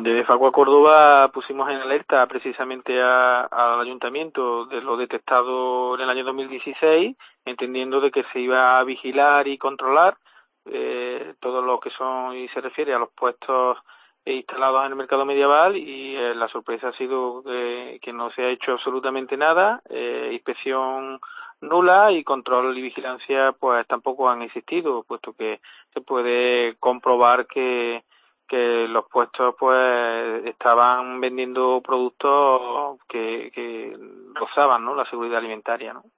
Desde Facua Córdoba pusimos en alerta precisamente al ayuntamiento de lo detectado en el año 2016, entendiendo de que se iba a vigilar y controlar todo lo que son y se refiere a los puestos instalados en el mercado medieval, y la sorpresa ha sido que no se ha hecho absolutamente nada, inspección nula y control y vigilancia pues tampoco han existido, puesto que se puede comprobar que los puestos pues estaban vendiendo productos que rozaban, ¿no?, la seguridad alimentaria, ¿no?